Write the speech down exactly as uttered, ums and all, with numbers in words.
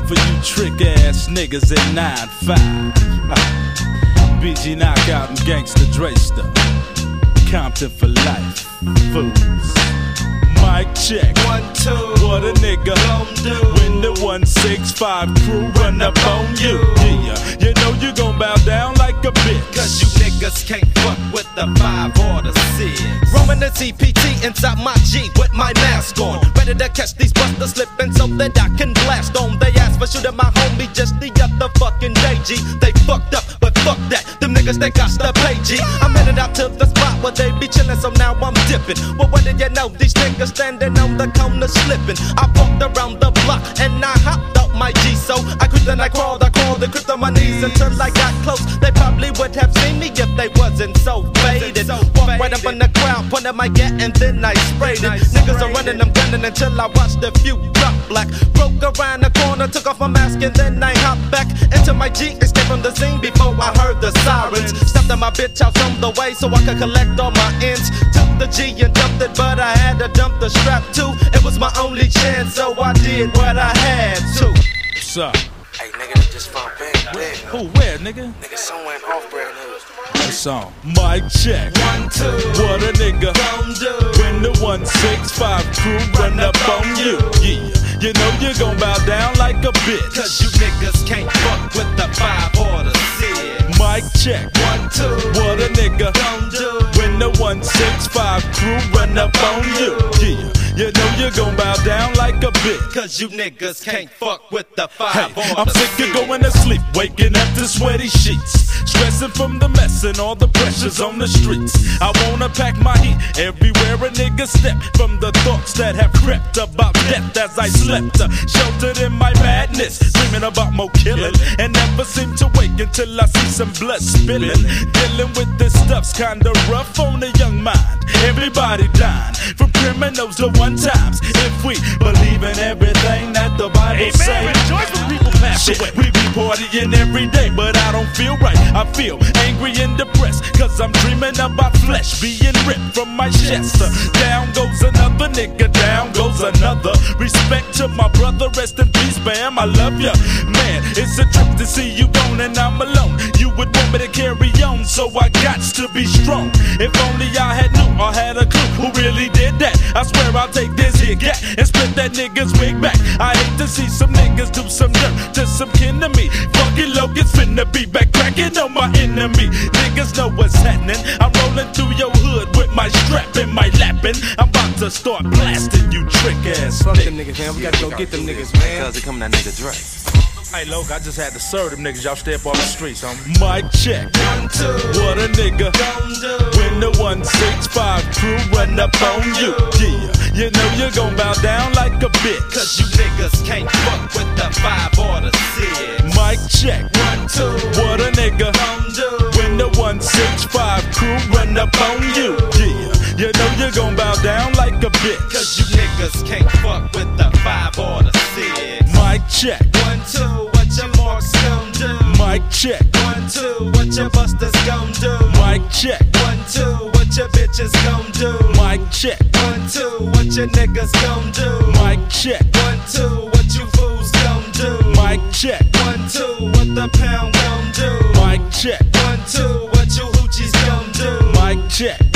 for you trick ass niggas in nine five. B G Knockout and Gangsta Dre stuff. Compton for life, fools. Mic check, one, two, what a nigga gon' do when the one six five crew run up on you. Yeah, you know you gon' bow down like a bitch, cause you niggas can't fuck with the five or the six. Roman the C P T inside my G with my mask on, ready to catch these busters slipping so that I can blast on. They asked for shooting my homie just the other fucking day, G. They fucked up, but fuck that, them niggas they got to pay, G. I'm headed out to the spot where they be chillin', so now I'm dipping. Well, what did you know? These niggas standing on the corner slipping. I walked around the block and I hopped out my G. So I creeped and I crawled, I crawled and crept on my knees until I got close. They probably would have seen me if they wasn't so faded. Walked right up in the crowd, pointed my gat and then I sprayed it. Niggas are running, I'm gunning until I watched a few drop black. Broke around the corner, took off my mask and then I hopped back into my G. Escaped from the scene before I heard the sirens. Stopped at my bitch house on the way so I could collect all my ends. Took the G and dumped it, but I had to dump the strap too. It was my only chance, so I did what I had to. What's up? Hey, nigga, they just found Big Where? Who, where, nigga? Nigga, somewhere in off brand news. That song. Mic check, One, two, what a nigga gon' do when the one six five crew run up on you. Yeah, you know you gon' bow down like a bitch, cause you niggas can't fuck with the five or the six. Mic check, One, two, what a nigga gon' do when the one six five crew run up on you. Yeah, you know you gon' bow down like a bitch, cause you niggas can't fuck with the five hey, or I'm the sick six. of going to sleep, waking up to sweaty sheets, stressing from the mess and all the pressures on the streets. I wanna pack my heat everywhere a nigga step, from the thoughts that have crept about death as I slept, uh, sheltered in my madness, dreaming about more killing, and never seem to wake until I see some blood spilling. Dealing with this stuff's kinda rough on the young mind. Everybody dying from criminals to one times. If we believe in everything that the Bible says, hey, rejoice when people pass away. We be partying every day, but I don't feel right. I feel angry and depressed, cause I'm dreaming about flesh being ripped from my chest. Uh, down goes another nigga, down goes another. Respect to my brother, rest in peace, Bam, I love ya. Man, it's a trip to see you gone and I'm alone. You would want me to carry on, so I got to be strong. If only I had knew or had a clue who really did that. I swear I'll take this here gat and split that nigga's wig back. I hate to see some niggas do some dirt to some kin to me. Fucking Logan's finna be back cracking on my enemy. Niggas know what's happening. I'm rolling through your hood with my strap in my lapping. I'm about to start blasting you trick ass. Fuck them niggas, man. We gotta go get them niggas, man. Cause they coming that nigga Dre. Hey, look, I just had to serve them niggas. Y'all stay up on the streets, homie. Mic check. One, two, what a nigga gon' do when the one six five crew run up on you. Yeah, you know you gon' bow down like a bitch, cause you niggas can't fuck with the five or the six. Mic check. One, two, what a nigga gon' do when the one six five crew run up on you. Yeah, you know you gon' bow down like a bitch, cause you niggas can't fuck with the five or the six. Mic check. One, two, what your marks gon' do? Mic check. One, two, what your busters gon' do? Mic check. One, two, what your bitches gon' do? Mic check. One, two, what your niggas gon' do? Mic check. One, two, what you fools gon' do? Mic check. One, two, what the pound gon' do? Mic check. One, two, what you hoochies gon' do? Mic check.